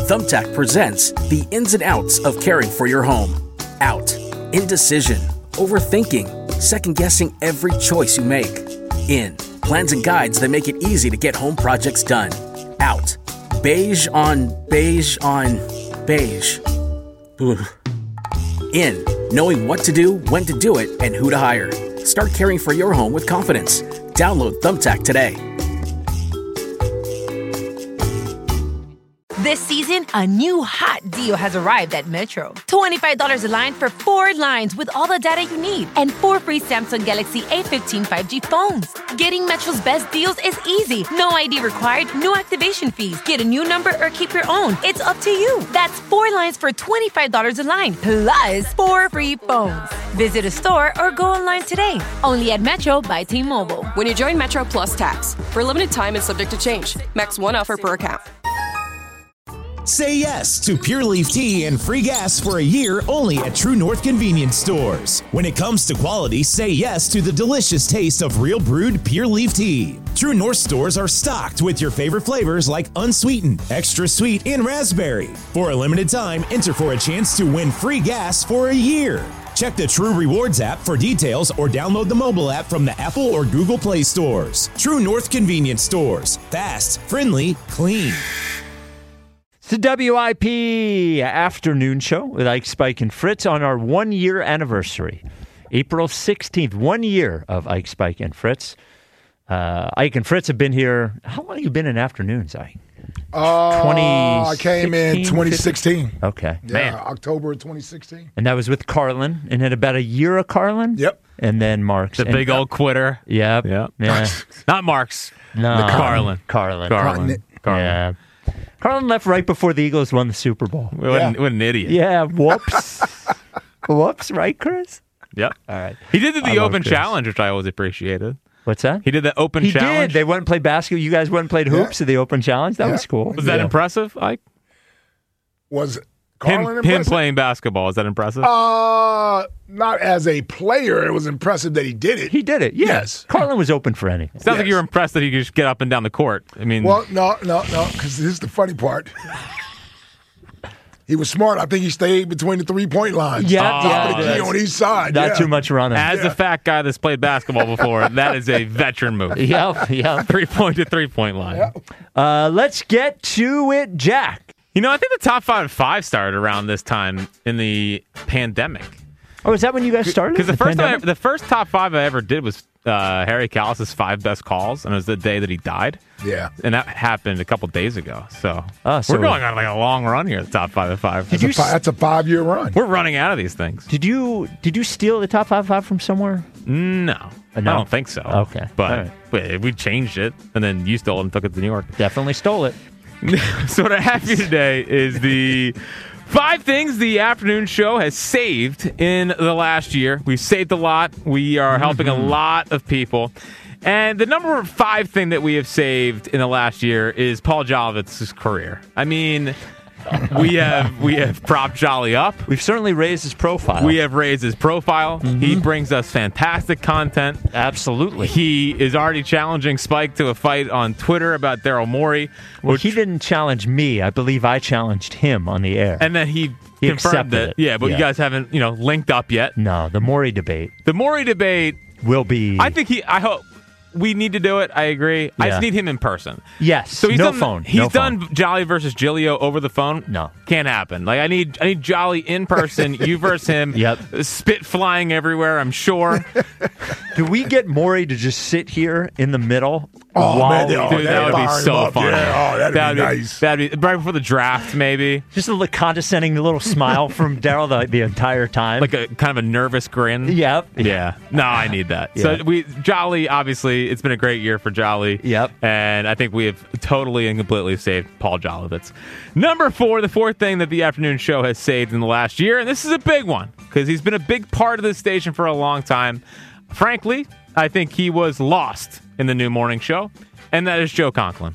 Thumbtack presents the ins and outs of caring for your home. Out. Indecision. Overthinking. Second-guessing every choice you make. In. Plans and guides that make it easy to get home projects done. Out. Beige on beige on beige. Ugh. In. Knowing what to do, when to do it, and who to hire. Start caring for your home with confidence. Download Thumbtack today. This season, a new hot deal has arrived at Metro. $25 a line for 4 lines with all the data you need and 4 free Samsung Galaxy A15 5G phones. Getting Metro's best deals is easy. No ID required, no activation fees. Get a new number or keep your own. It's up to you. That's 4 lines for $25 a line, plus 4 free phones. Visit a store or go online today. Only at Metro by T-Mobile. When you join Metro Plus Tax. For a limited time and subject to change. Max 1 offer per account. Say yes to Pure Leaf Tea and free gas for a year only at True North Convenience Stores. When it comes to quality, say yes to the delicious taste of real brewed Pure Leaf Tea. True North stores are stocked with your favorite flavors like unsweetened, extra sweet, and raspberry. For a limited time, enter for a chance to win free gas for a year. Check the True Rewards app for details or download the mobile app from the Apple or Google Play stores. True North Convenience Stores. Fast, friendly, clean. It's the WIP afternoon show with Ike, Spike, and Fritz on our 1-year anniversary. April 16th, 1 year of Ike, Spike, and Fritz. Ike and Fritz have been here. How long have you been in afternoons, Ike? I came in 2016. 15? Okay. Yeah, Man. October of 2016. And that was with Carlin. And then about a year of Carlin? Yep. And then Marks. The big old quitter. Yep. Yeah. Not Marks. No. Carlin. Yeah. Carlin left right before the Eagles won the Super Bowl. What an idiot. Yeah, whoops. Whoops, right, Chris? Yep. All right. He did the open Chris. challenge, which I always appreciated. What's that? He did the open He challenge. did. They went and played basketball. You guys went and played hoops at the open challenge. That was cool. Was that impressive, Ike? Was Carlin him playing basketball, is that impressive? Not as a player. It was impressive that he did it. He did it, yeah. Yes. Carlin was open for anything. Sounds like you were impressed that he could just get up and down the court. I mean, Well, no, because this is the funny part. He was smart. I think he stayed between the 3-point lines. Top of the key on each side. Not too much running. as a fat guy that's played basketball before, that is a veteran move. Yep. 3-point to 3-point line. Yep. Let's get to it, Jack. You know, I think the top 5 started around this time in the pandemic. Oh, is that when you guys started? Because the first top 5 I ever did was Harry Callis' 5 best calls, and it was the day that he died. Yeah. And that happened a couple days ago. So, so we're going on like a long run here, the top 5 of 5. That's a 5-year run. We're running out of these things. Did you steal the top 5 from somewhere? No. I don't think so. Okay. But we changed it, and then you stole it and took it to New York. Definitely stole it. So what I have here today is the 5 things the afternoon show has saved in the last year. We've saved a lot. We are helping a lot of people. And the number 5 thing that we have saved in the last year is Paul Jolivitz's career. I mean, we have propped Jolly up. We've certainly raised his profile. We have raised his profile. He brings us fantastic content. Absolutely. He is already challenging Spike to a fight on Twitter about Daryl Morey. Well, he didn't challenge me. I believe I challenged him on the air. And then he confirmed accepted it. it. Yeah, but you guys haven't, linked up yet. No, the Morey debate. The Morey debate will be... I hope we need to do it. I agree. I Yeah. just need him in person. Yes. So he's no done, phone. He's no done phone. Jolly versus Giglio over the phone. No. Can't happen. Like I need Jolly in person, you versus him. Yep. Spit flying everywhere, I'm sure. Do we get Morey to just sit here in the middle? Oh, man. Dude, that would be so funny. Yeah. Oh, that'd be nice. That'd be right before the draft, maybe. Just a condescending little smile from Daryl the entire time. Like a kind of a nervous grin. Yep. Yeah. No, I need that. Yeah. So Jolly, obviously, it's been a great year for Jolly. Yep. And I think we have totally and completely saved Paul Jolivitz. Number 4, the 4th thing that the afternoon show has saved in the last year, and this is a big one because he's been a big part of this station for a long time. Frankly, I think he was lost in the new morning show, and that is Joe Conklin.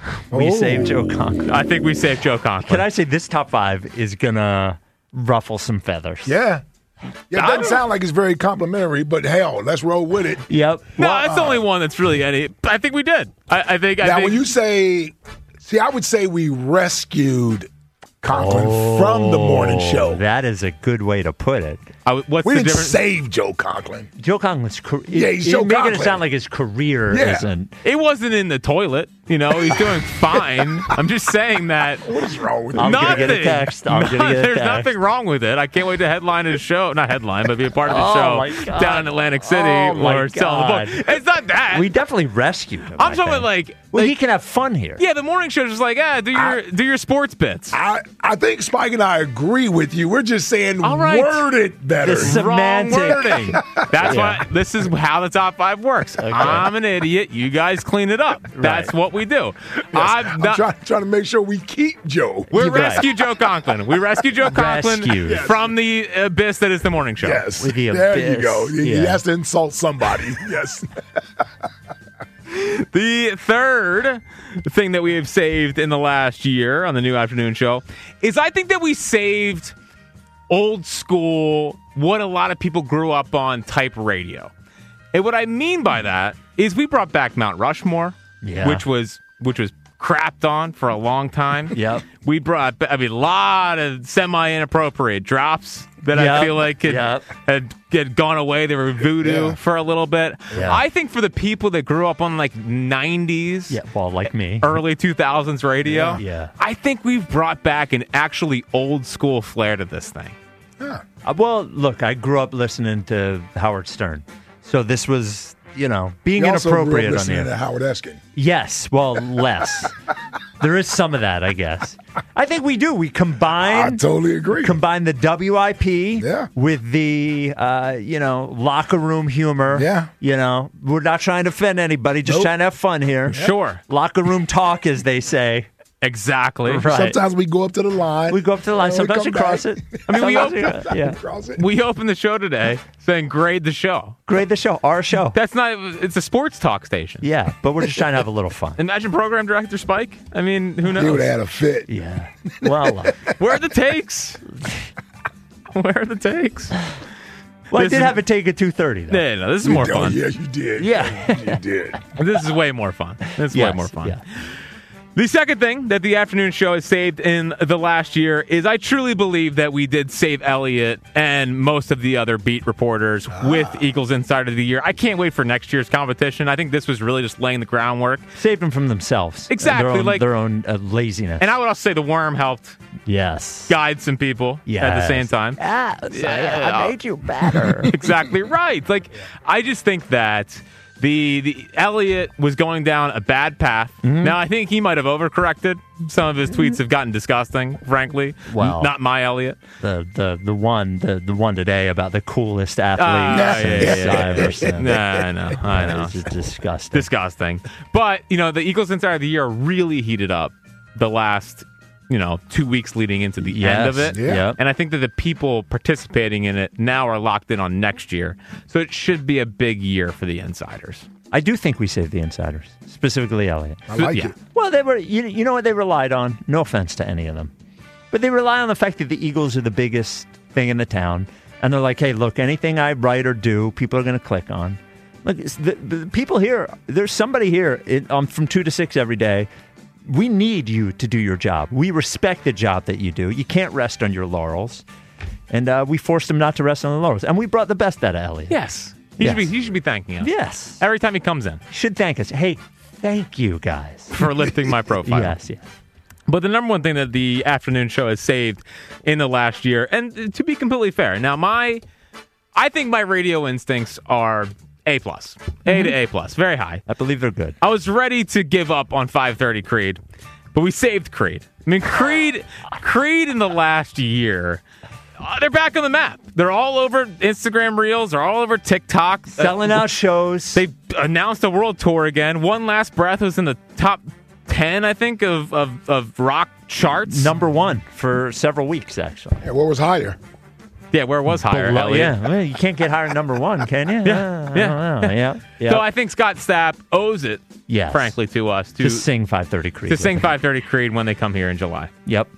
We saved Joe Conklin. I think we saved Joe Conklin. Can I say this top 5 is going to ruffle some feathers? Yeah. Yeah, it doesn't sound like it's very complimentary, but hell, let's roll with it. Yep. No, that's the only one that's really any. I think we did. I think. When you say, I would say we rescued Conklin from the morning show. That is a good way to put it. What's We the didn't difference? save Joe Conklin. Joe Conklin's career. Yeah, he's Joe making Conklin. it sound like his career Yeah. isn't. It wasn't in the toilet. He's doing fine. I'm just saying that. What is wrong with I'm you? gonna get a text. I'm gonna get a There's text. nothing wrong with it. I can't wait to headline his show. Not headline, but be a part of the Oh, show my God. down in Atlantic City Oh, my or selling God. the book. It's not that. We definitely rescued him. I'm I talking think. like, Well, he can have fun here. yeah, the morning show's just like, do your sports bits. I think Spike and I agree with you. We're just saying All right. word it better. This is Wrong semantic. wording. That's Yeah. why this is how the top 5 works. I'm an idiot. You guys clean it up. That's what we do. I'm trying to make sure we keep Joe. We You're right. rescue Joe Conklin. We rescue Joe Conklin Rescued. from the abyss that is the morning show. Yes. With the there you abyss. go. He Yeah. has to insult somebody. Yes. The third thing that we have saved in the last year on the new afternoon show is I think that we saved old school, what a lot of people grew up on type radio. And what I mean by that is we brought back Mount Rushmore, Yeah. which was crapped on for a long time. Yep. We brought, a lot of semi-inappropriate drops that I Yep. feel like had gone away. They were voodoo Yeah. for a little bit. Yeah. I think for the people that grew up on like 90s, Yeah, well, like me. early 2000s radio, Yeah. I think we've brought back an actually old school flair to this thing. Well, look, I grew up listening to Howard Stern. So this was, being You also grew up inappropriate on the listening air. to Howard Eskin. Yes, well, less. There is some of that, I guess. I think we do. We I combine totally agree. the WIP Yeah. with the locker room humor. Yeah. We're not trying to offend anybody, just Nope. trying to have fun here. Sure. Locker room talk, as they say. Exactly. Right. Sometimes we go up to the line. We go up to the line. and Sometimes we come cross back. it. I mean, we Sometimes yeah. Cross it. We opened the show today saying grade the show. Grade the show, our show. That's not, it's a sports talk station. Yeah, but we're just trying to have a little fun. Imagine program director Spike. I mean, who knows? He would have had a fit. Yeah. Well, Where are the takes? Where are the takes? I This did is- have a take at 2:30 though. No, this is more Oh, fun. yes, you did. Yeah. You did. This is way more fun. This is way Yes, more fun. yeah. The second thing that the afternoon show has saved in the last year is I truly believe that we did save Elliott and most of the other beat reporters with Eagles Insider of the Year. I can't wait for next year's competition. I think this was really just laying the groundwork. Saved them from themselves. Exactly, Their own laziness. And I would also say the worm helped yes. guide some people at the same time. Yes, Yeah. I made you better. Exactly right. Like, I just think that the Elliott was going down a bad path. Mm-hmm. Now, I think he might have overcorrected. Some of his tweets have gotten disgusting, frankly. Well, Not my Elliott. the one today about the coolest athlete yeah. I've ever seen. Nah, I know. It's just disgusting. Disgusting. But, the Eagles Insider of the Year really heated up the last 2 weeks leading into the end of it. Yeah. Yep. And I think that the people participating in it now are locked in on next year. So it should be a big year for the Insiders. I do think we saved the insiders, specifically Elliott. I like Yeah. it. Well, they were. You know what they relied on? No offense to any of them, but they rely on the fact that the Eagles are the biggest thing in the town, and they're like, "Hey, look, anything I write or do, people are going to click on." Look, the people here. There's somebody here from 2 to 6 every day. We need you to do your job. We respect the job that you do. You can't rest on your laurels, and we forced him not to rest on the laurels. And we brought the best out of Elliott. Yes. Yes. He should be thanking us. Yes. Every time he comes in You should thank us. Hey, thank you guys. for lifting my profile. Yes. But the number one thing that the afternoon show has saved in the last year, and to be completely fair, now I think my radio instincts are A+. A to A+. Very high. I believe they're good. I was ready to give up on 530 Creed, but we saved Creed. I mean, Creed in the last year, they're back on the map. They're all over Instagram Reels. They're all over TikTok. Selling out shows. They announced a world tour again. One Last Breath was in the top 10, I think, of rock charts. Number 1 for several weeks, actually. Yeah, what was higher? Yeah, where it was higher. Elliott. Yeah, well, you can't get higher than number 1, can you? Yeah. I don't know. Yeah. So I think Scott Stapp owes it, Yes. frankly, to us to sing 530 Creed. to with sing him. 530 Creed when they come here in July. Yep.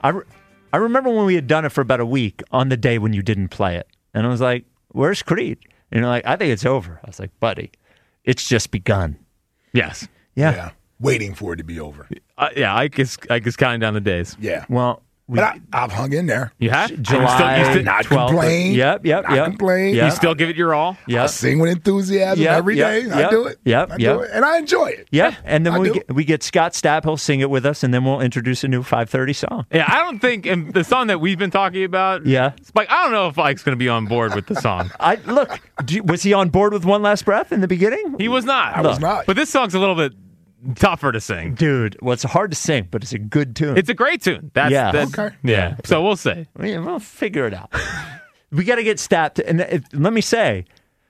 I remember when we had done it for about a week on the day when you didn't play it. And I was like, where's Creed? And you're like, I think it's over. I was like, buddy, it's just begun. Yes. Yeah. Waiting for it to be over. I guess counting down the days. Yeah. Well, But I've hung in there. You have? July, Not 12th. complain. Yep. Not complain. Yep. You still give it your all? I Yep. sing with enthusiasm every day. I do it. Yep. I do it. And I enjoy it. Yeah, and then I we get Scott Stapp. He'll sing it with us, and then we'll introduce a new 5:30 song. Yeah, I don't think and the song that we've been talking about. Yeah, Spike. I don't know if Ike's going to be on board with the song. Was he on board with One Last Breath in the beginning? He was not. I was not. But this song's a little bit tougher to sing. Dude, well, it's hard to sing, but it's a good tune. It's a great tune. That's Okay. Yeah. So we'll see. Yeah, we'll figure it out. We got to get Stapp to, and let me say,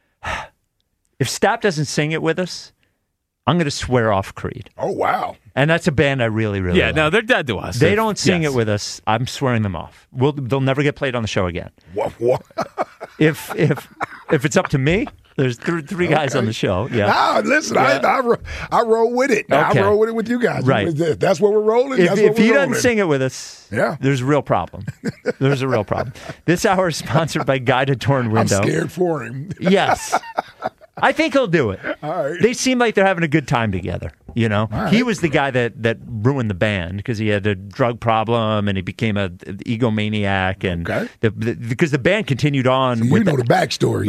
if Stapp doesn't sing it with us, I'm going to swear off Creed. Oh, wow. And that's a band I really, really like. No, they're dead to us. They don't sing it with us. I'm swearing them off. They'll never get played on the show again. What? If it's up to me, there's three guys on the show. Yeah. Listen, I roll with it. Okay. I roll with it with you guys. Right. That's what we're rolling. If he doesn't sing it with us, Yeah. there's a real problem. There's a real problem. This hour is sponsored by Guided Torn Window. I'm scared for him. Yes. I think he'll do it. All right. They seem like they're having a good time together. You know, right. He was the guy that ruined the band because he had a drug problem and he became an egomaniac, and because the band continued on. So you know the backstory.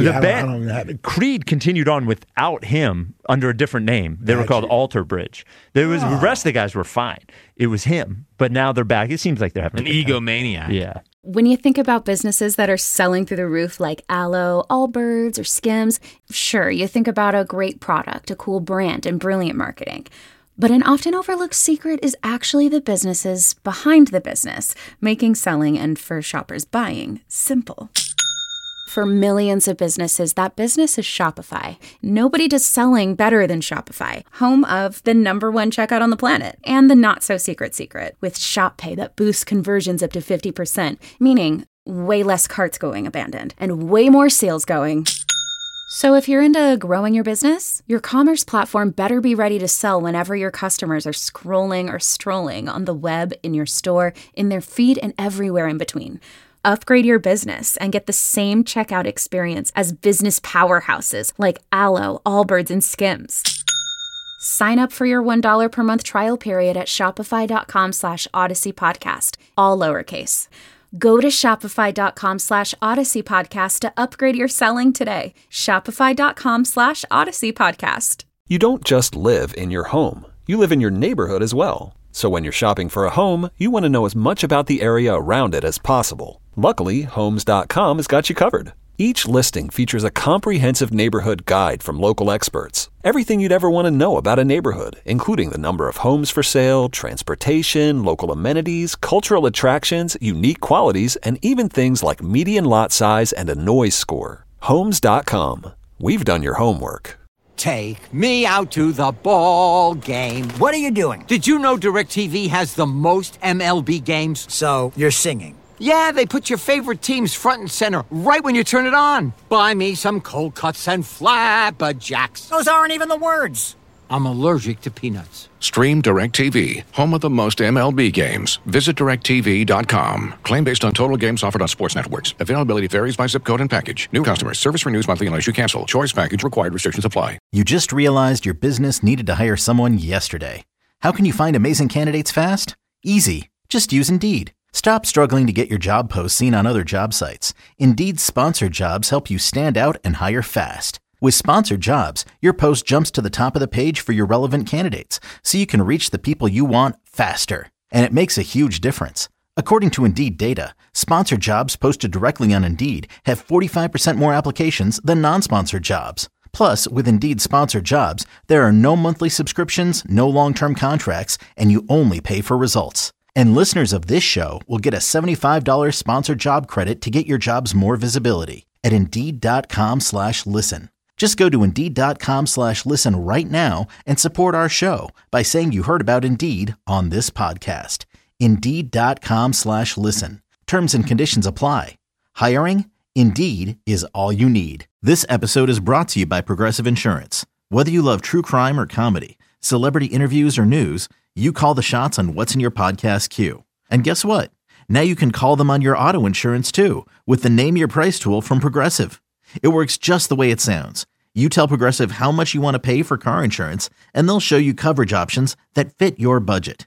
Creed continued on without him under a different name. They were called Alter Bridge. The rest of the guys were fine. It was him, but now they're back. It seems like they're having an egomaniac. Yeah. When you think about businesses that are selling through the roof like Aloe, Allbirds, or Skims, sure, you think about a great product, a cool brand, and brilliant marketing. But an often overlooked secret is actually the businesses behind the business, making selling and for shoppers buying simple. For millions of businesses, that business is Shopify. Nobody does selling better than Shopify, home of the #1 checkout on the planet, and the not-so-secret secret, with Shop Pay that boosts conversions up to 50%, meaning way less carts going abandoned, and way more sales going. So if you're into growing your business, your commerce platform better be ready to sell whenever your customers are scrolling or strolling on the web, in your store, in their feed, and everywhere in between. Upgrade your business and get the same checkout experience as business powerhouses like Aloe, Allbirds, and Skims. Sign up for your $1 per month trial period at shopify.com/Odyssey Podcast, all lowercase. Go to shopify.com/Odyssey Podcast to upgrade your selling today. Shopify.com/Odyssey Podcast. You don't just live in your home. You live in your neighborhood as well. So when you're shopping for a home, you want to know as much about the area around it as possible. Luckily, Homes.com has got you covered. Each listing features a comprehensive neighborhood guide from local experts. Everything you'd ever want to know about a neighborhood, including the number of homes for sale, transportation, local amenities, cultural attractions, unique qualities, and even things like median lot size and a noise score. Homes.com. We've done your homework. Take me out to the ball game. What are you doing? Did you know DirecTV has the most MLB games? So, you're singing. Yeah, they put your favorite teams front and center right when you turn it on. Buy me some cold cuts and flapjacks. Those aren't even the words. I'm allergic to peanuts. Stream DirecTV, home of the most MLB games. Visit DirecTV.com. Claim based on total games offered on sports networks. Availability varies by zip code and package. New customers. Service renews monthly unless you cancel. Choice package required. Restrictions apply. You just realized your business needed to hire someone yesterday. How can you find amazing candidates fast? Easy. Just use Indeed. Stop struggling to get your job posts seen on other job sites. Indeed's sponsored jobs help you stand out and hire fast. With sponsored jobs, your post jumps to the top of the page for your relevant candidates, so you can reach the people you want faster. And it makes a huge difference. According to Indeed data, sponsored jobs posted directly on Indeed have 45% more applications than non-sponsored jobs. Plus, with Indeed sponsored jobs, there are no monthly subscriptions, no long-term contracts, and you only pay for results. And listeners of this show will get a $75 sponsored job credit to get your jobs more visibility at Indeed.com/listen. Just go to Indeed.com/listen right now and support our show by saying you heard about Indeed on this podcast. Indeed.com/listen. Terms and conditions apply. Hiring? Indeed is all you need. This episode is brought to you by Progressive Insurance. Whether you love true crime or comedy, celebrity interviews or news, you call the shots on what's in your podcast queue. And guess what? Now you can call them on your auto insurance too with the Name Your Price tool from Progressive. It works just the way it sounds. You tell Progressive how much you want to pay for car insurance, and they'll show you coverage options that fit your budget.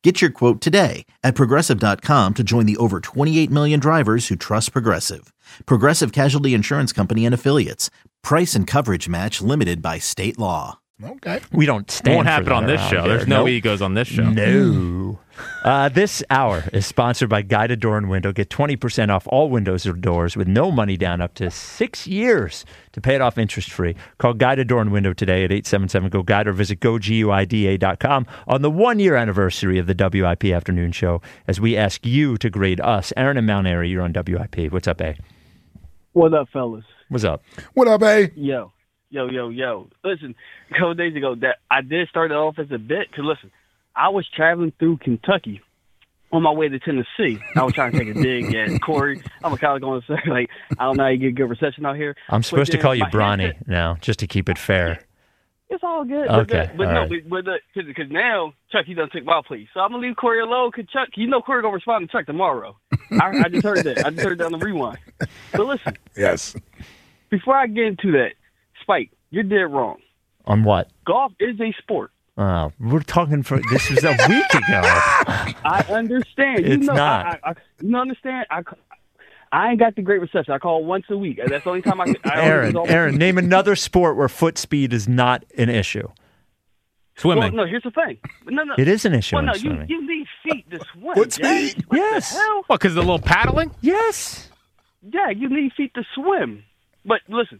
Get your quote today at Progressive.com to join the over 28 million drivers who trust Progressive. Progressive Casualty Insurance Company and Affiliates. Price and coverage match limited by state law. Okay. We don't stand Won't for happen that on this around show. here. There's no Nope. egos on this show. No. This hour is sponsored by Guided Door and Window. Get 20% off all windows or doors with no money down up to 6 years to pay it off interest-free. Call Guided Door and Window today at 877-GO-GUIDE or visit GoGUIDA.com on the one-year anniversary of the WIP Afternoon Show as we ask you to grade us. Aaron and Mount Airy, you're on WIP. What's up, A? What up, fellas? What's up? What up, A? Yo. Listen, a couple days ago, that I did start it off as a bit, because, listen, I was traveling through Kentucky on my way to Tennessee. I was trying to take a dig at Corey. I'm kind of going to say, like, I don't know how you get good reception out here. I'm supposed to call you Bronny headset, now, just to keep it fair. It's all good. Okay, Because now Chuck, he done took my place. So I'm going to leave Corey alone, because Chuck, you know Corey going to respond to Chuck tomorrow. I just heard that. I just heard that on the rewind. So listen. Yes. Before I get into that, Spike, you're dead wrong. On what? Golf is a sport. We're talking for this was a week ago. I understand. It's not. You understand? I ain't got the great reception. I call once a week. That's the only time I Aaron, name another sport where foot speed is not an issue. Swimming. Well, no, here's the thing. No. It is an issue Well, no, in swimming. you need feet to swim. Foot speed? What Yes. the hell? What, because of the little paddling? Yes. Yeah, you need feet to swim. But listen,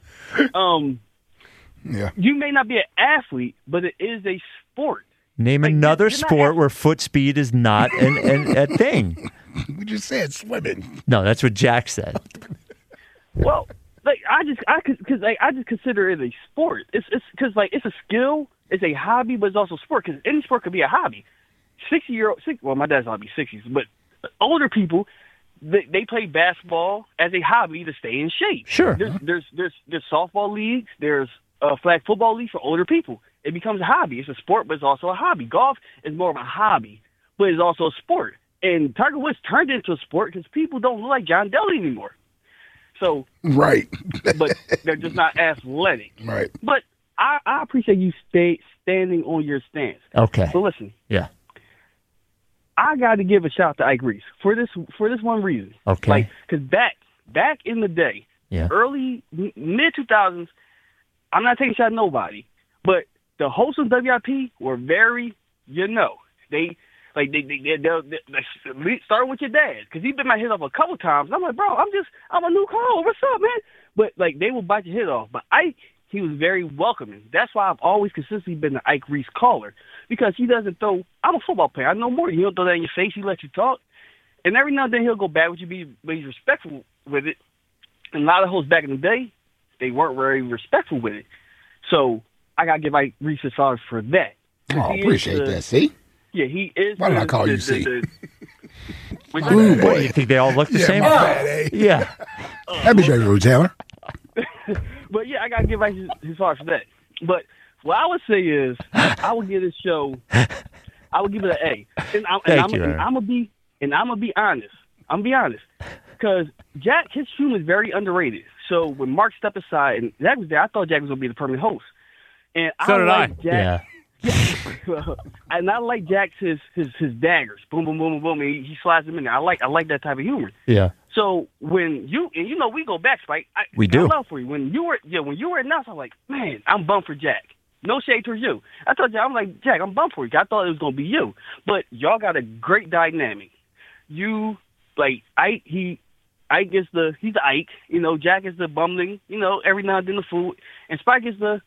Yeah. you may not be an athlete, but it is a sport. Name another sport where foot speed is not a thing. We just said swimming. No, that's what Jack said. Well, like I just consider it a sport. It's because like it's a skill, it's a hobby, but it's also a sport. Because any sport could be a hobby. 60-year-old, well, my dad's hobby 60s, but older people, they play basketball as a hobby to stay in shape. Sure. There's softball leagues. There's flag football leagues for older people. It becomes a hobby. It's a sport, but it's also a hobby. Golf is more of a hobby, but it's also a sport. And Tiger Woods turned it into a sport because people don't look like John Daly anymore. So right, but they're just not athletic. Right. But I appreciate you standing on your stance. Okay. So listen. Yeah. I got to give a shout out to Ike Reese for this one reason. Okay. Like, because back in the day, early mid 2000s, I'm not taking a shot at nobody, but the hosts of WIP were very, they start with your dad because he bit my head off a couple times. And I'm like, bro, I'm a new caller. What's up, man? But like they will bite your head off. But Ike, he was very welcoming. That's why I've always consistently been the Ike Reese caller because he doesn't throw. I'm a football player. I know more. He don't throw that in your face. He lets you talk, and every now and then he'll go back with you, but he's respectful with it. And a lot of hosts back in the day, they weren't very respectful with it. So I gotta give Ike Reese his flowers for that. Oh, appreciate that. See? Yeah, he is. Why did I call you C? What, you think they all look the same? Yeah. Happy birthday, Taylor. But yeah, I gotta give Ike his flowers for that. But what I would say is, I would give this show, I would give it an A. And I'm gonna be honest. I'm gonna be honest, because Jack, his humor is very underrated. So when Mark stepped aside and Jack was there, I thought Jack was gonna be the permanent host. And so did I. Jack, and I like Jack's his daggers, boom, boom, boom, boom, boom. He slides them in there. I like that type of humor. Yeah. So when we go back, Spike. We do. I love for you when you were announced. I'm like, man, I'm bummed for Jack. No shade towards you. I told you, I'm like, Jack, I'm bummed for you. I thought it was gonna be you, but y'all got a great dynamic. You like Ike. Ike is he's the Ike. Jack is the bumbling. Every now and then the food, and Spike is the.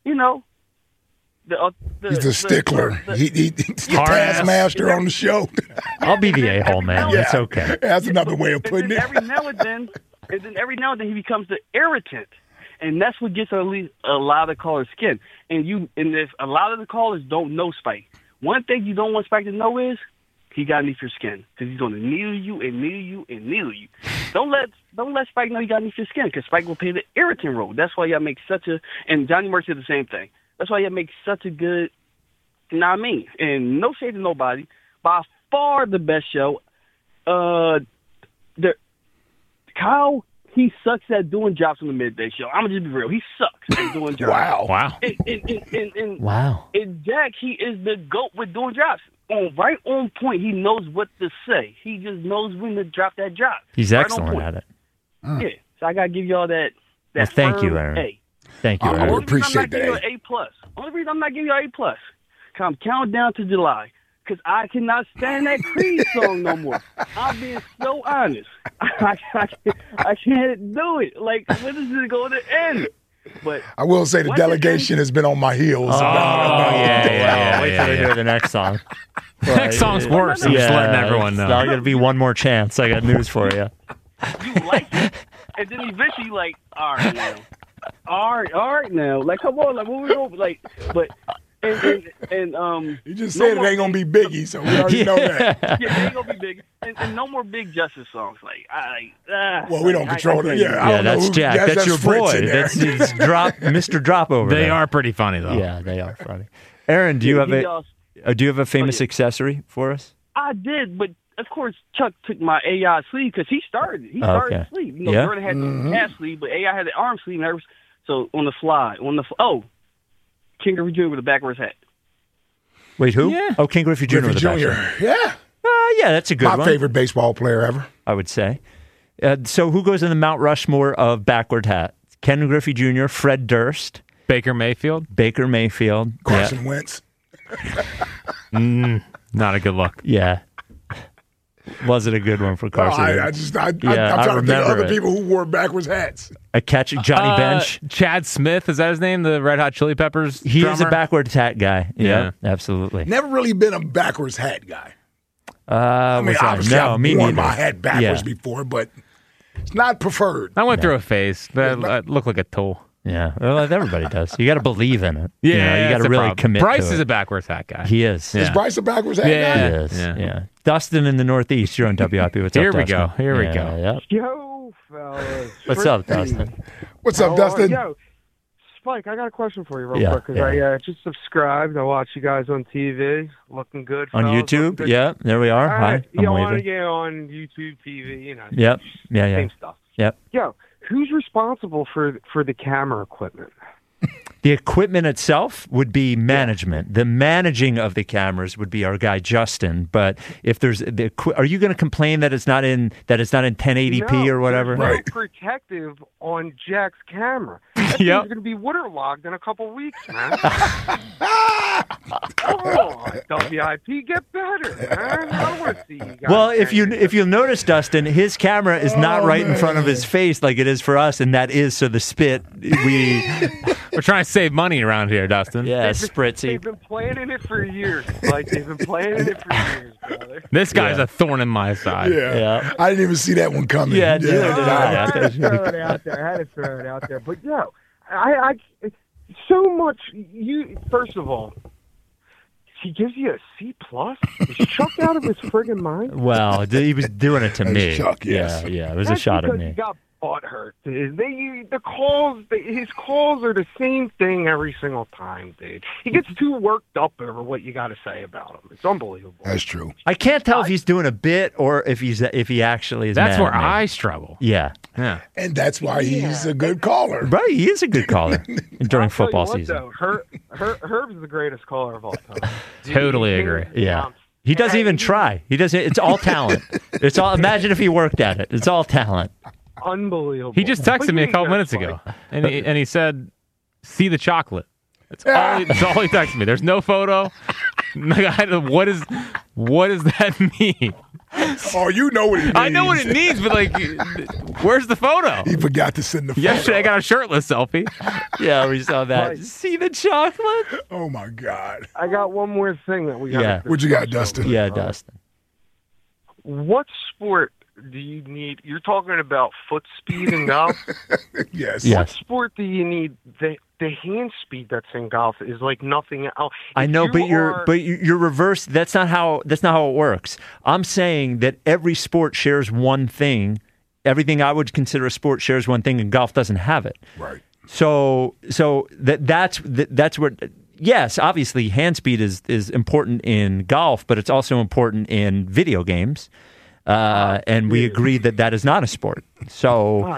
He's the stickler. He's the taskmaster on the show. I'll be the a-hole, man. Yeah, it's okay. That's another way of putting it. Every now and then he becomes the irritant, and that's what gets a lot of callers' skin. And if a lot of the callers don't know Spike, one thing you don't want Spike to know is he got underneath your skin because he's going to needle you and needle you and needle you. Don't let Spike know he got underneath your skin because Spike will play the irritant role. That's why y'all make and Johnny Mercer did the same thing. That's why y'all make such a good, and no shade to nobody, by far the best show. Kyle, he sucks at doing drops on the midday show. I'm gonna just be real. He sucks at doing drops. Wow. And Wow. And Jack, he is the GOAT with doing drops. right on point. He knows what to say. He just knows when to drop that drop. He's right excellent at it. Yeah, so I gotta give y'all that. Well, thank you, firm Aaron. A. Thank you, I Aaron. would appreciate that. Only reason I'm not giving you an A+. Cause I'm counting down to July. Because I cannot stand that Creed song no more. I'm being so honest. I can't do it. Like, when is it going to end? But I will say the delegation has been on my heels. Yeah. Wait till they hear the next song. Next song's worse. I'm just letting everyone know. It's not going to be one more chance. I got news for you. You like it, and then eventually, like, all right now. Like, come on, like, what we going like, but. And you just said it ain't gonna be Biggie, so we already know that. Yeah, it ain't gonna be Biggie, and no more Big Justice songs. Like, well, we don't control that. Yeah, that's Jack. That's your boy. That's Mr. Drop over. They are pretty funny though. Yeah, they are funny. Aaron, do you have a famous accessory for us? I did, but of course Chuck took my AI sleeve because he started it. He started the sleeve. You know, Jordan had the half sleeve, but AI had the arm sleeve and everything. So on the fly, King Griffey Jr. with a backwards hat. Wait, who? Yeah. Oh, King Griffey Jr. with a backwards hat. Yeah. Yeah, that's a good one. My favorite baseball player ever. I would say. So who goes in the Mount Rushmore of backward hat? Ken Griffey Jr., Fred Durst. Baker Mayfield. Carson Wentz. Not a good look. Yeah. Wasn't a good one for Carson. I'm trying to think of other people who wore backwards hats. A catch, Johnny Bench. Chad Smith, is that his name? The Red Hot Chili Peppers He drummer? is a backwards hat guy. Yeah, absolutely. Never really been a backwards hat guy. Obviously I've worn my hat backwards before, but it's not preferred. I went through a phase that looked like a tool. Yeah, well, everybody does. You got to believe in it. Yeah, you got to really commit. Bryce to is it. a backwards hat guy. He is. Is Bryce a backwards hat guy? He is. Yeah. Dustin in the Northeast. You're on WIP. What's Here up, we Dustin? go. Here we go. Yep. Yo, fellas. What's up, Dustin? What's up, Dustin? Yo, Spike, I got a question for you real Yeah, quick because I just subscribed. I watch you guys on TV. Looking good. On fellas, YouTube? looking good. Yeah, there we are. Hi. I'm on waving. on YouTube, TV, you know. Yep. Yeah. Same stuff. Yep. Yo, who's responsible for the camera equipment? The equipment itself would be management. The managing of the cameras would be our guy Justin. But if there's are you going to complain that it's not in 1080p or whatever? There's no protective on Jack's camera. That thing's going to be waterlogged in a couple weeks, man. Oh, WIP, get better, man. I want to see you guys. Well, if you'll notice, Dustin, his camera is not right in front of his face like it is for us, and that is so the spit We're trying to save money around here, Dustin. Yeah, spritzy. They've been planning it for years. Like they've been planning it for years, brother. This guy's a thorn in my side. Yeah. I didn't even see that one coming. Yeah, neither did I. I had to throw it out there. But yo, I so much. First of all, he gives you a C+. Is Chuck out of his friggin' mind? Well, he was doing it to me. Chuck, yes. Yeah, it was a shot at because me. He got butt hurt. His calls are the same thing every single time, dude. He gets too worked up over what you got to say about him. It's unbelievable. That's true. I can't tell if he's doing a bit or if he actually is. That's mad where at me. I struggle. Yeah. And that's why he's a good caller. Right, he is a good caller during football season. Though, Herb's the greatest caller of all time. Totally agree. Yeah. He doesn't even try. He doesn't. It's all talent. It's all. Imagine if he worked at it. It's all talent. Unbelievable. He just texted me a couple minutes ago, and he said, "See the chocolate." That's all he texted me. There's no photo. What does that mean? Oh, you know what it means. I know what it means, but where's the photo? He forgot to send the photo. Yesterday I got a shirtless selfie. Yeah, we saw that. See the chocolate? Oh my God. I got one more thing that we got. Yeah. What you got, Dustin? Yeah, Dustin. What sport do you need? You're talking about foot speed in golf? Yes. What sport do you need? The hand speed that's in golf is like nothing else. I know, but you're reverse. That's not how it works. I'm saying that every sport shares one thing. Everything I would consider a sport shares one thing, and golf doesn't have it. Right. So that's what. Yes, obviously, hand speed is important in golf, but it's also important in video games. And we agree that is not a sport. So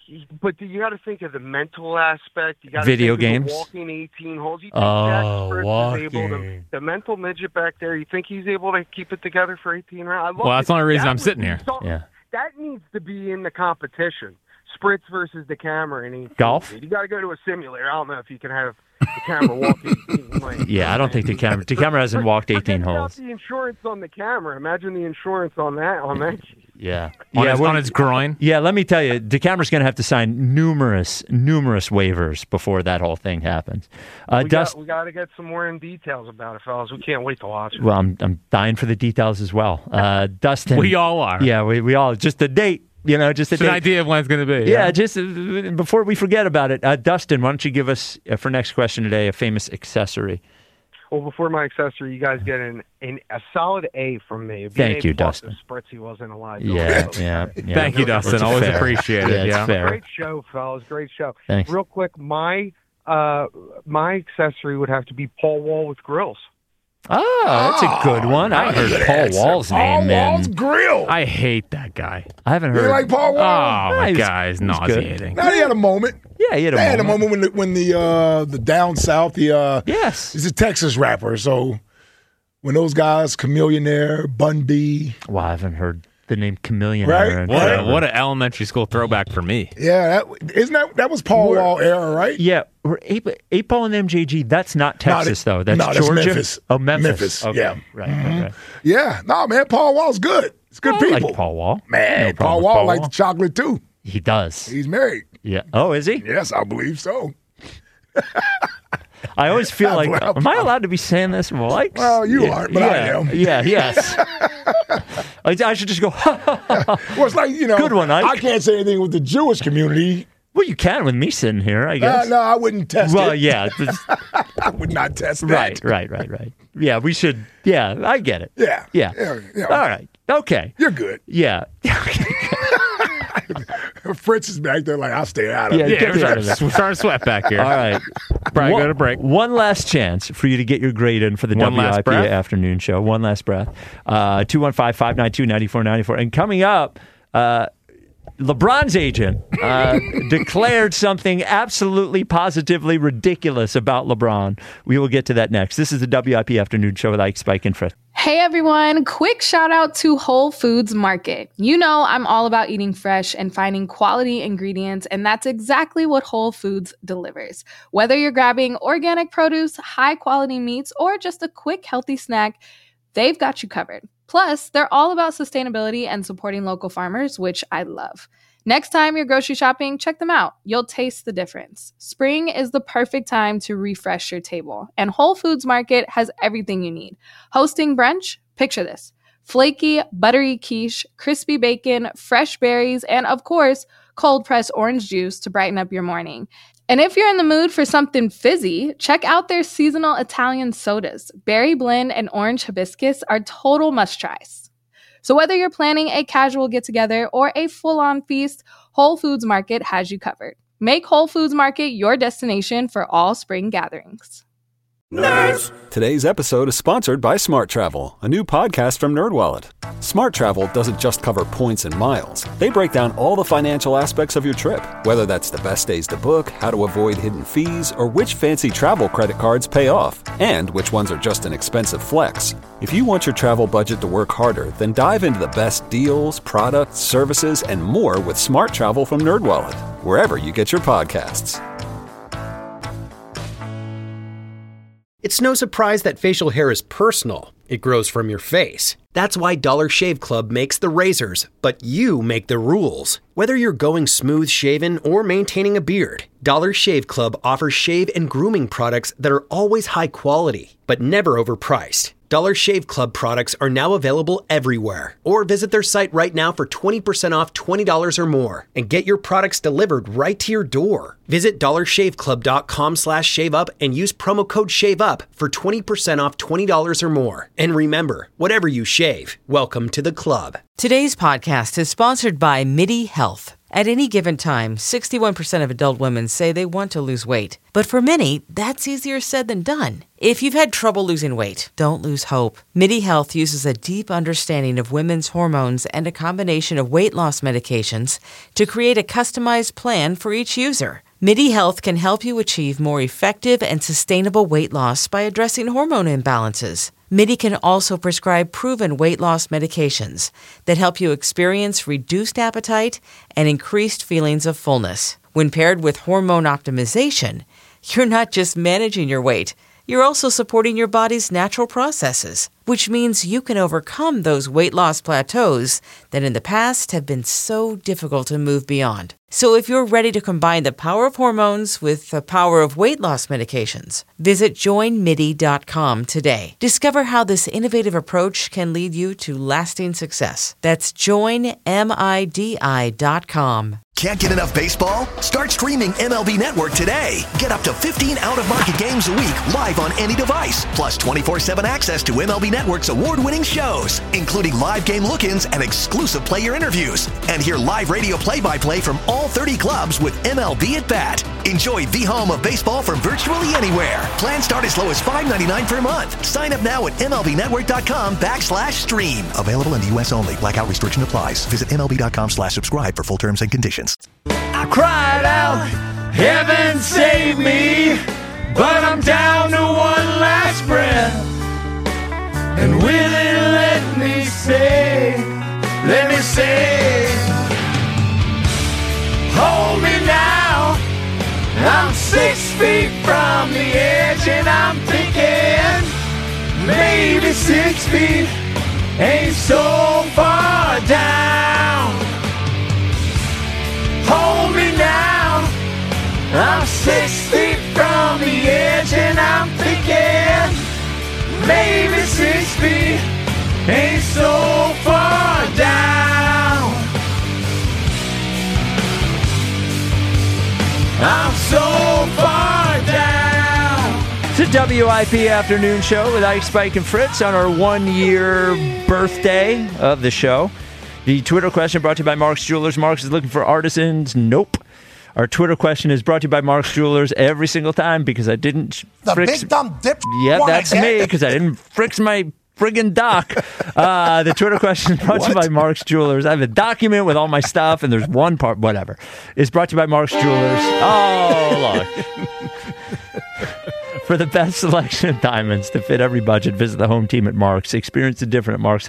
But you got to think of the mental aspect. You got to Video think games? Of the walking 18 holes. You think Jack Spritz is able to, walking. the mental midget back there, you think he's able to keep it together for 18 rounds? Well, that's the only reason I'm sitting here. Yeah. That needs to be in the competition. Spritz versus the camera. Golf? You got to go to a simulator. I don't know if you can have the camera walk 18 lanes. Yeah, I don't think the camera hasn't walked 18 Forget holes. about the insurance on the camera. Imagine the insurance on that. Yeah. On his groin? Yeah, let me tell you, DeCamera's going to have to sign numerous waivers before that whole thing happens. We got to get some more in details about it, fellas. We can't wait to watch it. Well, I'm dying for the details as well. Dustin. We all are. Yeah, we all. Just the date. Just an idea of when it's going to be. Yeah, just before we forget about it, Dustin, why don't you give us, for next question today, a famous accessory? Well, before my accessory, you guys get a solid A from me. Thank you, Dustin. If Spritzy wasn't alive. Yeah. Thank you, Dustin. Always appreciate it. Yeah, it's fair. Great show, fellas. Great show. Thanks. Real quick, my accessory would have to be Paul Wall with grills. Oh, that's a good one. I heard Paul Wall's name. Paul Wall's grill. I hate that guy. I haven't You heard. like Paul Wall? Oh, my guy is nauseating. Now he had a moment. Yeah, he had a moment. when the down south, yes, he's a Texas rapper. So when those guys, Chameleonaire, Bun B. Well, I haven't heard the name Chameleonaire. Right? What an elementary school throwback for me. Yeah, that was Paul Wall era, right? Yeah, 8 Ball and MJG. That's not Texas though. That's Georgia. That's Memphis. Oh, Memphis. Okay. Yeah, Right. Yeah, no, man, Paul Wall's good. It's good people. I like Paul Wall. Man, No problem Paul with Wall Paul likes Wall. the chocolate too. He does. He's married. Yeah. Oh, is he? Yes, I believe so. I always feel like, am I allowed to be saying this? Well, you aren't, but I am. Yeah, yes. I should just go, Well, it's like, good one, Ike. I can't say anything with the Jewish community. Well, you can with me sitting here, I guess. No, I wouldn't test it. Well, yeah. I would not test that. Right. Yeah, we should. Yeah, I get it. Yeah. All right. Okay. You're good. Yeah. Fritz is back there like, I'll stay out of it. Yeah, get out of it. We're starting to sweat back here. All right. Probably go to break. One last chance for you to get your grade in for the One last WIP breath? afternoon show. One last breath. 215-592-9494. And coming up, LeBron's agent declared something absolutely, positively ridiculous about LeBron. We will get to that next. This is the WIP afternoon show with Ike, Spike, and Fritz. Hey everyone, quick shout out to Whole Foods Market. You know I'm all about eating fresh and finding quality ingredients, and that's exactly what Whole Foods delivers. Whether you're grabbing organic produce, high quality meats, or just a quick healthy snack, they've got you covered. Plus, they're all about sustainability and supporting local farmers, which I love. Next time you're grocery shopping, check them out. You'll taste the difference. Spring is the perfect time to refresh your table, and Whole Foods Market has everything you need. Hosting brunch? Picture this. Flaky, buttery quiche, crispy bacon, fresh berries, and of course, cold-pressed orange juice to brighten up your morning. And if you're in the mood for something fizzy, check out their seasonal Italian sodas. Berry blend and orange hibiscus are total must-tries. So whether you're planning a casual get-together or a full-on feast, Whole Foods Market has you covered. Make Whole Foods Market your destination for all spring gatherings. Nerds! Today's episode is sponsored by Smart Travel, a new podcast from NerdWallet. Smart Travel doesn't just cover points and miles. They break down all the financial aspects of your trip, whether that's the best days to book, how to avoid hidden fees, or which fancy travel credit cards pay off, and which ones are just an expensive flex. If you want your travel budget to work harder, then dive into the best deals, products, services, and more with Smart Travel from NerdWallet, wherever you get your podcasts. It's no surprise that facial hair is personal. It grows from your face. That's why Dollar Shave Club makes the razors, but you make the rules. Whether you're going smooth shaven or maintaining a beard, Dollar Shave Club offers shave and grooming products that are always high quality, but never overpriced. Dollar Shave Club products are now available everywhere. Or visit their site right now for 20% off $20 or more and get your products delivered right to your door. Visit dollarshaveclub.com/shaveup and use promo code SHAVEUP for 20% off $20 or more. And remember, whatever you shave, welcome to the club. Today's podcast is sponsored by MIDI Health. At any given time, 61% of adult women say they want to lose weight. But for many, that's easier said than done. If you've had trouble losing weight, don't lose hope. MIDI Health uses a deep understanding of women's hormones and a combination of weight loss medications to create a customized plan for each user. MIDI Health can help you achieve more effective and sustainable weight loss by addressing hormone imbalances. MIDI can also prescribe proven weight loss medications that help you experience reduced appetite and increased feelings of fullness. When paired with hormone optimization, you're not just managing your weight, you're also supporting your body's natural processes, which means you can overcome those weight loss plateaus that in the past have been so difficult to move beyond. So if you're ready to combine the power of hormones with the power of weight loss medications, visit joinmidi.com today. Discover how this innovative approach can lead you to lasting success. That's joinmidi.com. Can't get enough baseball? Start streaming MLB Network today. Get up to 15 out-of-market games a week live on any device. Plus 24/7 access to MLB Network's award-winning shows, including live game look-ins and exclusive player interviews. And hear live radio play-by-play from all 30 clubs with MLB at Bat. Enjoy the home of baseball from virtually anywhere. Plans start as low as $5.99 per month. Sign up now at MLBnetwork.com/stream. Available in the U.S. only. Blackout restriction applies. Visit MLB.com/subscribe for full terms and conditions. I cried out, heaven save me, but I'm down to one last breath. And will it let me say, hold me now. I'm 6 feet from the edge and I'm thinking, maybe 6 feet ain't so far down. Hold me now. I'm 6 feet from the edge and I'm thinking, maybe 6 feet ain't so far down. I'm so far down. It's a WIP afternoon show with Ike, Spike, and Fritz on our 1-year birthday of the show. The Twitter question brought to you by Mark's Jewelers. Mark's is looking for artisans. Nope. Our Twitter question is brought to you by Mark's Jewelers every single time because I didn't big dumb dip. Yeah, that's me because I didn't fix my friggin' doc. The Twitter question is brought to you by Mark's Jewelers. I have a document with all my stuff, and there's one part, whatever. It's brought to you by Mark's Jewelers. Oh, look. For the best selection of diamonds to fit every budget, visit the home team at Mark's. Experience the different at Mark's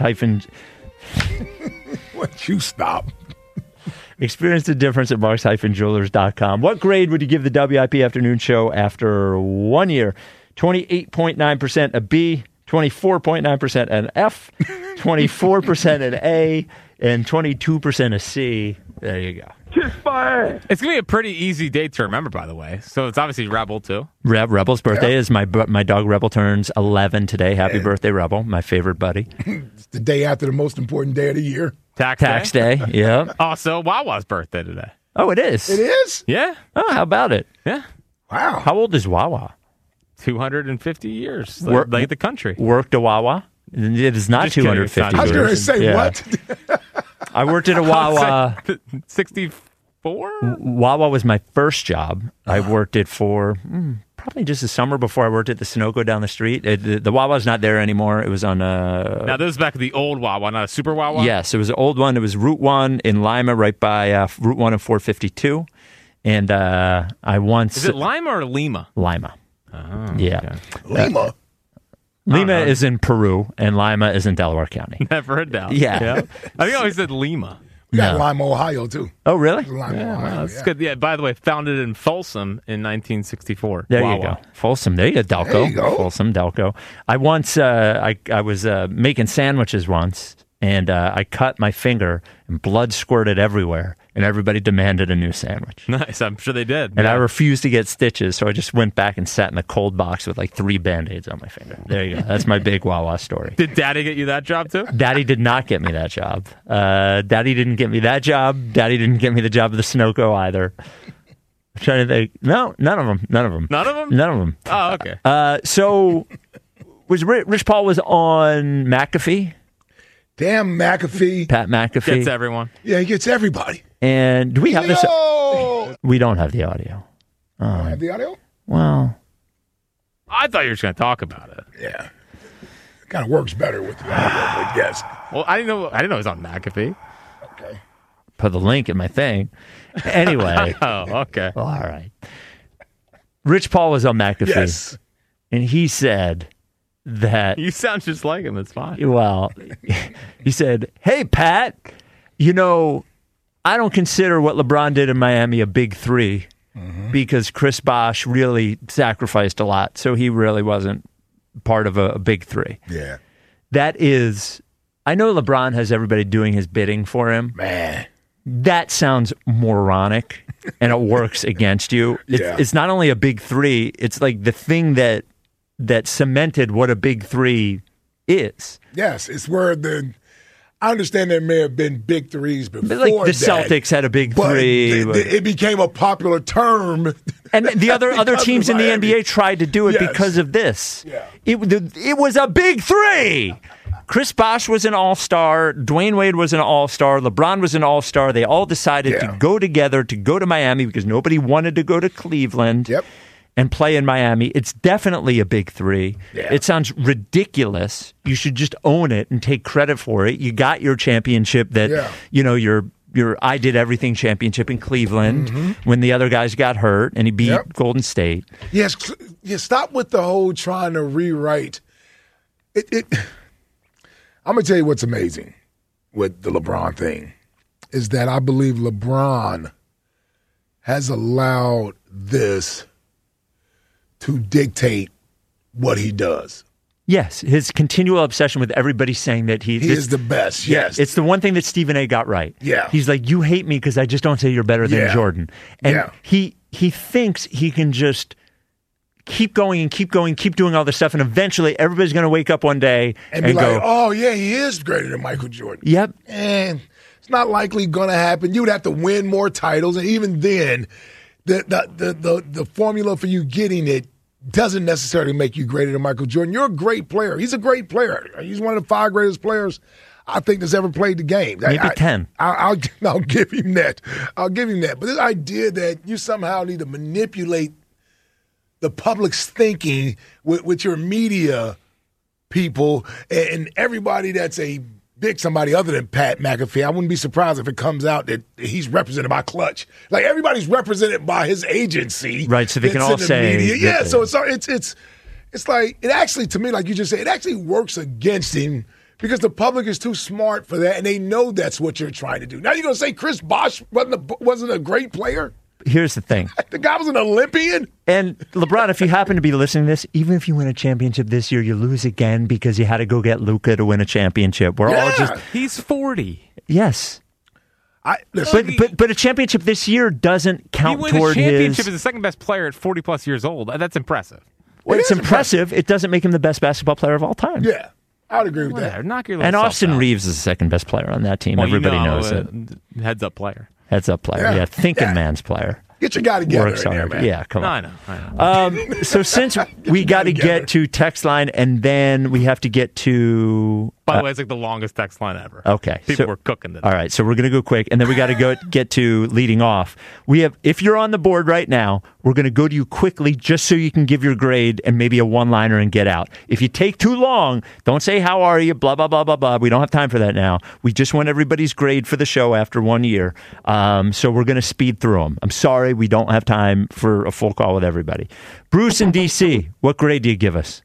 Would you stop? Experience the difference at marks-jewelers.com. What grade would you give the WIP afternoon show after 1 year? 28.9% a B, 24.9% an F, 24% an A, and 22% a C. There you go. It's going to be a pretty easy date to remember, by the way. So it's obviously Rebel, too. Rebel's birthday is my dog Rebel turns 11 today. Happy birthday, Rebel, my favorite buddy. It's the day after the most important day of the year. Tax day, yeah. Also, Wawa's birthday today. Oh, it is? It is? Yeah. Oh, how about it? Yeah. Wow. How old is Wawa? 250 years. Like the country. Worked a Wawa? It is not 250 years. I was going to say, what? I worked at a Wawa. 64? Wawa was my first job. I worked it for probably just a summer before I worked at the Sunoco down the street. The Wawa's not there anymore. It was on Now, this is back at the old Wawa, not a super Wawa? Yes, it was an old one. It was Route 1 in Lima, right by Route 1 and 452. And I once... Is it Lima or Lima? Lima. Oh, yeah. Okay. Lima? Lima is in Peru, and Lima is in Delaware County. Never a doubt. Yeah. I think I always said Lima. We got Lima, Ohio, too. Oh, really? Lima, Yeah, Ohio, that's good. Yeah, by the way, founded in Folsom in 1964. There Wawa. you go. Folsom. There you go. Delco. There you go. Folsom, Delco. I once, I was making sandwiches once, and I cut my finger, and blood squirted everywhere, and everybody demanded a new sandwich. Nice. I'm sure they did. And I refused to get stitches, so I just went back and sat in a cold box with like 3 Band-Aids on my finger. There you go. That's my big Wawa story. Did Daddy get you that job, too? Daddy did not get me that job. Daddy didn't get me that job. Daddy didn't get me the job at the Sunoco either. I'm trying to think. No, none of them. None of them. None of them? None of them. Oh, okay. So, was Rich Paul was on McAfee? Damn McAfee. Pat McAfee. Gets everyone. Yeah, he gets everybody. And do we have this? Yo! We don't have the audio. Have the audio? Well, I thought you were just going to talk about it. Yeah. It kind of works better with the audio, I guess. Well, I didn't know it was on McAfee. Okay. Put the link in my thing. Anyway. Oh, okay. All right. Rich Paul was on McAfee. Yes. And he said that. You sound just like him. It's fine. Well, he said, "Hey, Pat, I don't consider what LeBron did in Miami a big three because Chris Bosh really sacrificed a lot. So he really wasn't part of a big three." Yeah. That is, I know LeBron has everybody doing his bidding for him. Man. That sounds moronic and it works against you. It's not only a big three, it's like the thing that cemented what a big three is. Yes, it's where I understand there may have been big threes before But like the that, Celtics had a big but three. it became a popular term. And the other teams in the Miami. NBA tried to do it because of this. Yeah. It was a big three. Chris Bosh was an all-star. Dwayne Wade was an all-star. LeBron was an all-star. They all decided to go together to go to Miami because nobody wanted to go to Cleveland and play in Miami. It's definitely a big three. Yeah. It sounds ridiculous. You should just own it and take credit for it. You got your championship that, your I Did Everything championship in Cleveland when the other guys got hurt and he beat Golden State. Yes, stop with the whole trying to rewrite. I'm going to tell you what's amazing with the LeBron thing is that I believe LeBron has allowed this to dictate what he does. Yes, his continual obsession with everybody saying that he is the best. Yes. It's the one thing that Stephen A. got right. Yeah. He's like, you hate me because I just don't say you're better than Jordan. And he thinks he can just keep going and keep going, keep doing all this stuff, and eventually everybody's going to wake up one day and be go, like, oh, yeah, he is greater than Michael Jordan. Yep. And it's not likely going to happen. You would have to win more titles, and even then, the formula for you getting it doesn't necessarily make you greater than Michael Jordan. You're a great player. He's a great player. He's one of the 5 greatest players I think that's ever played the game. Maybe 10. I'll give him that. I'll give him that. But this idea that you somehow need to manipulate the public's thinking with your media people and everybody that's a big somebody other than Pat McAfee, I wouldn't be surprised if it comes out that he's represented by Clutch. Like everybody's represented by his agency, right? So they can all say, media. So it's like it actually, to me, like you just said, it actually works against him because the public is too smart for that, and they know that's what you're trying to do. Now you're going to say Chris Bosh wasn't a great player? Here's the thing. The guy was an Olympian. And LeBron, if you happen to be listening to this, even if you win a championship this year, you lose again because you had to go get Luka to win a championship. We're all just... He's 40. Yes. Listen, but a championship this year doesn't count toward his... He wins a championship as the second best player at 40-plus years old. That's impressive. Well, it's impressive. It doesn't make him the best basketball player of all time. Yeah. I would agree with that. Knock your little and Austin self Reeves is the second best player on that team. Well, Everybody knows it. Heads-up player. Heads-up player. Yeah. Thinking man's player. Get your guy together Works in there, hard. man. Yeah, come on. I know. So since we got to get to text line and then we have to get to... By the way, it's like the longest text line ever. Okay. People were cooking today. All right, so we're going to go quick, and then we got to get to leading off. We have, if you're on the board right now, we're going to go to you quickly just so you can give your grade and maybe a one-liner and get out. If you take too long, don't say, how are you, blah, blah, blah, blah, blah. We don't have time for that now. We just want everybody's grade for the show after 1 year. So we're going to speed through them. I'm sorry, we don't have time for a full call with everybody. Bruce in D.C., what grade do you give us?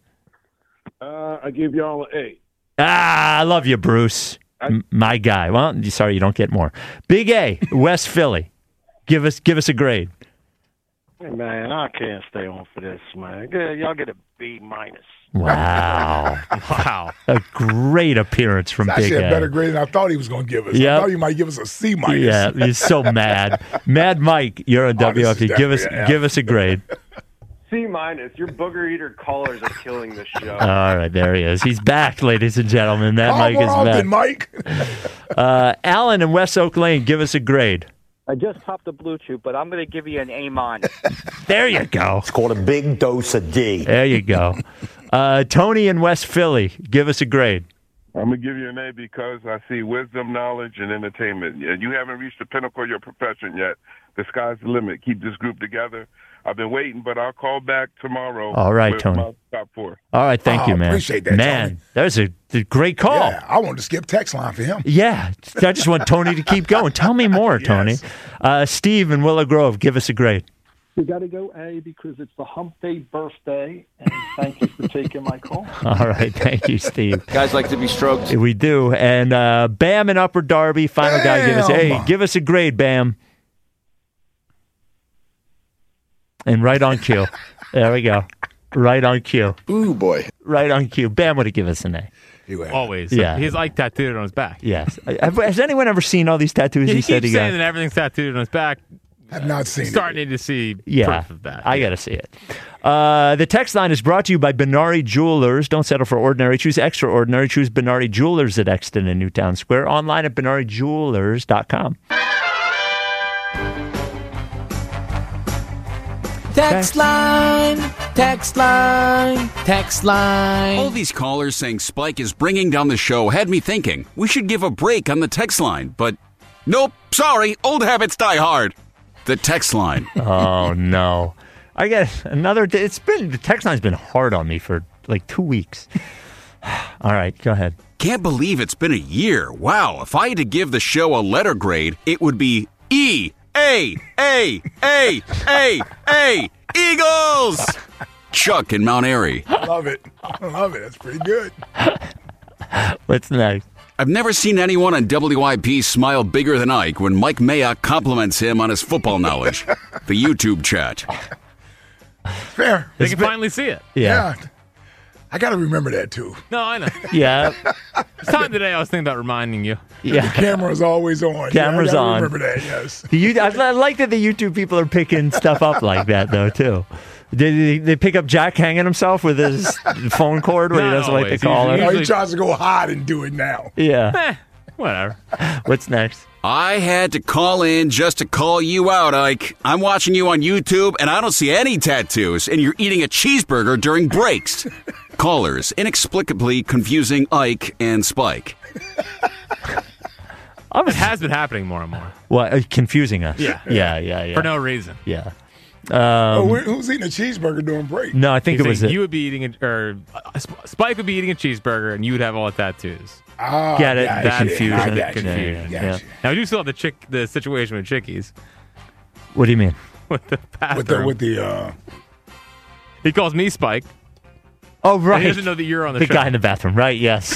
I give y'all an A. I love you, Bruce. My guy. Well, sorry, you don't get more. Big A, West Philly. Give us a grade. Hey, man, I can't stay on for this, man. Y'all get a B minus. Wow. Wow. A great appearance from It's Big actually A. a better grade than I thought he was going to give us. Yep. I thought he might give us a C minus. Yeah, he's so mad. Mad Mike, you're on WFT. Give us a grade. C minus. Your booger eater callers are killing this show. All right, there he is. He's back, ladies and gentlemen. That Mike is back. Mike. Alan in West Oak Lane, give us a grade. I just popped the Bluetooth, but I'm going to give you an A minus. There you go. It's called a big dose of D. There you go. Tony in West Philly, give us a grade. I'm going to give you an A because I see wisdom, knowledge, and entertainment. And you haven't reached the pinnacle of your profession yet. The sky's the limit. Keep this group together. I've been waiting, but I'll call back tomorrow. All right, with Tony. my top 4. All right, thank you, man. Appreciate that, man. Tony. That was a great call. Yeah, I wanted to skip text line for him. Yeah, I just want Tony to keep going. Tell me more, Tony. Steve in Willow Grove, give us a grade. We got to go A because it's the hump day birthday, and thank you for taking my call. All right, thank you, Steve. Guys like to be stroked. We do. And Bam in Upper Darby, final guy, give us a grade, Bam. And right on cue. There we go. Right on cue. Ooh, boy. Right on cue. Bam would have given us an A. Always. Yeah. He's like tattooed on his back. Yes. Has anyone ever seen all these tattoos He he said keeps he saying got? that everything's tattooed on his back. I've not seen it. Starting to see Yeah, proof of that. I got to see it. The text line is brought to you by Benari Jewelers. Don't settle for ordinary. Choose extraordinary. Choose Benari Jewelers at Exton and Newtown Square. Online at BenariJewelers.com. Text line, text line, text line. All these callers saying Spike is bringing down the show had me thinking we should give a break on the text line, but nope, sorry, old habits die hard. The text line. Oh, no. I guess another day. The text line's been hard on me for like 2 weeks. All right, go ahead. Can't believe it's been a year. Wow, if I had to give the show a letter grade, it would be E. A, Eagles! Chuck in Mount Airy. I love it. That's pretty good. What's next? I've never seen anyone on WIP smile bigger than Ike when Mike Mayock compliments him on his football knowledge. The YouTube chat. Fair. They can finally see it. Yeah. I got to remember that, too. No, I know. Yeah. It's time today I was thinking about reminding you. Yeah. The camera's always on. Camera's I gotta on. remember that, yes. I like that the YouTube people are picking stuff up like that, though, too. Did they pick up Jack hanging himself with his phone cord where he doesn't like the caller? No, he tries to go hide and do it now. Yeah. Whatever. What's next? I had to call in just to call you out, Ike. I'm watching you on YouTube, and I don't see any tattoos, and you're eating a cheeseburger during breaks. Callers inexplicably confusing Ike and Spike. It has been happening more and more. What? Confusing us. Yeah. For no reason. Yeah. Who's eating a cheeseburger during break? No, I think it was you would be eating Spike would be eating a cheeseburger, and you would have all the tattoos. Get it? The confusion. I got you. Yeah. Now we do still have the situation with Chickies. What do you mean? With the bathroom. With the He calls me Spike. Oh, right. And he doesn't know that you're on the show. The guy in the bathroom, right? Yes.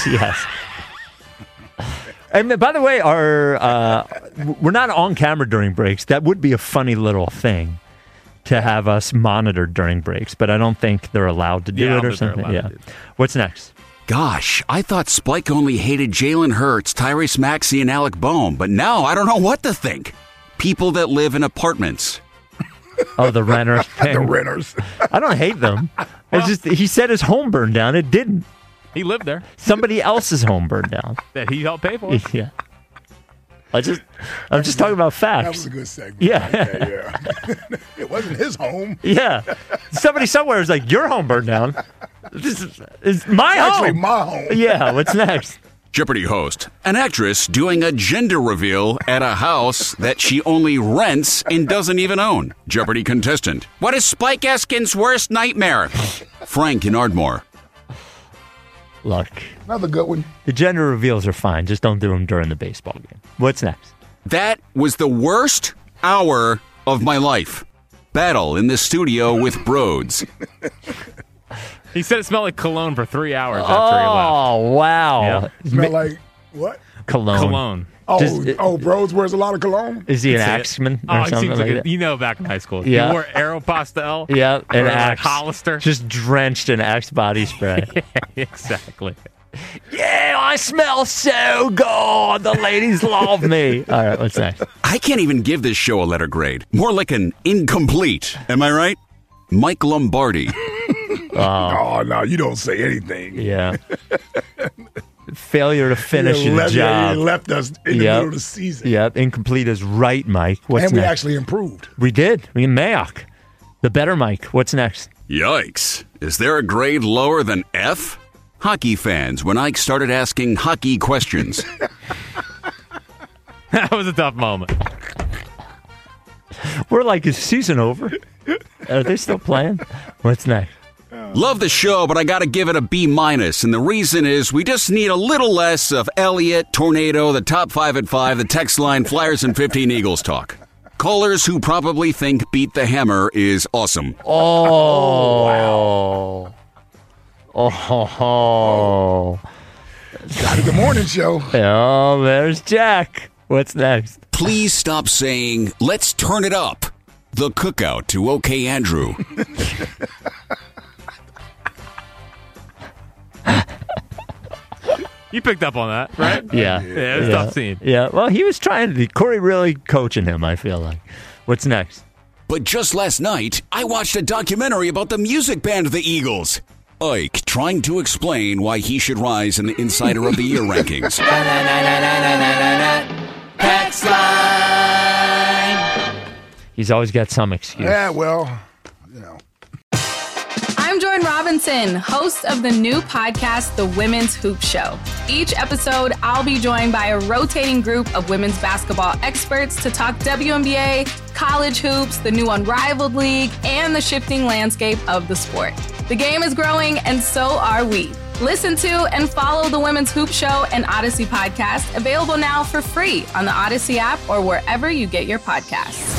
And by the way, we're not on camera during breaks. That would be a funny little thing to have us monitored during breaks, but I don't think they're allowed to do it or something. Yeah. What's next? Gosh, I thought Spike only hated Jalen Hurts, Tyrese Maxey, and Alec Boehm, but now I don't know what to think. People that live in apartments. Oh, the renters thing. The renters. I don't hate them. It's just he said his home burned down. It didn't. He lived there. Somebody else's home burned down. That he helped pay for. Yeah. I'm just talking about facts. That was a good segment. Yeah. Yeah. It wasn't his home. Yeah. Somebody somewhere is like, your home burned down. This is my home. Actually, my home. Yeah. What's next? Jeopardy host, an actress doing a gender reveal at a house that she only rents and doesn't even own. Jeopardy contestant, what is Spike Eskin's worst nightmare? Frank in Ardmore. Look. Another good one. The gender reveals are fine. Just don't do them during the baseball game. What's next? That was the worst hour of my life. Battle in the studio with Broads. He said it smelled like cologne for 3 hours after he left. Oh, wow. Yeah. Smell like what? Cologne. Oh, Broads wears a lot of cologne? Is he an axeman or he something seems like like that? you know, back in high school. Yeah. He wore Aeropostale. Yeah, and or like Axe. Hollister. Just drenched in Axe body spray. Exactly. Yeah, I smell so good. The ladies love me. All right, what's next? I can't even give this show a letter grade. More like an incomplete. Am I right? Mike Lombardi. Oh, no, you don't say anything. Yeah. Failure to finish the job. He left us in the middle of the season. Yep, incomplete is right, Mike. What's and we next? actually improved. We did. We Mayock. The better Mike. What's next? Yikes. Is there a grade lower than F? hockey fans when Ike started asking hockey questions. That was a tough moment. We're like, is season over? Are they still playing? What's next? Love the show, but I gotta give it a B-. And the reason is we just need a little less of Elliott, Tornado, the top 5 at 5, the text line, Flyers, and 15 Eagles talk. Callers who probably think Beat the Hammer is awesome. Oh. Oh. Got a good morning show. Oh, there's Jack. What's next? Please stop saying, let's turn it up. The cookout to OK Andrew. You picked up on that, right? Yeah. Yeah, it was a tough scene. Yeah, well, he was trying to. Corey really coaching him, I feel like. What's next? But just last night, I watched a documentary about the music band The Eagles. Ike trying to explain why he should rise in the Insider of the Year rankings. Text line. He's always got some excuse. Yeah, well, you know. I'm Jordan Robinson, host of the new podcast, The Women's Hoop Show. Each episode, I'll be joined by a rotating group of women's basketball experts to talk WNBA, college hoops, the new Unrivaled League, and the shifting landscape of the sport. The game is growing, and so are we. Listen to and follow the Women's Hoop Show and Odyssey podcast, available now for free on the Odyssey app or wherever you get your podcasts.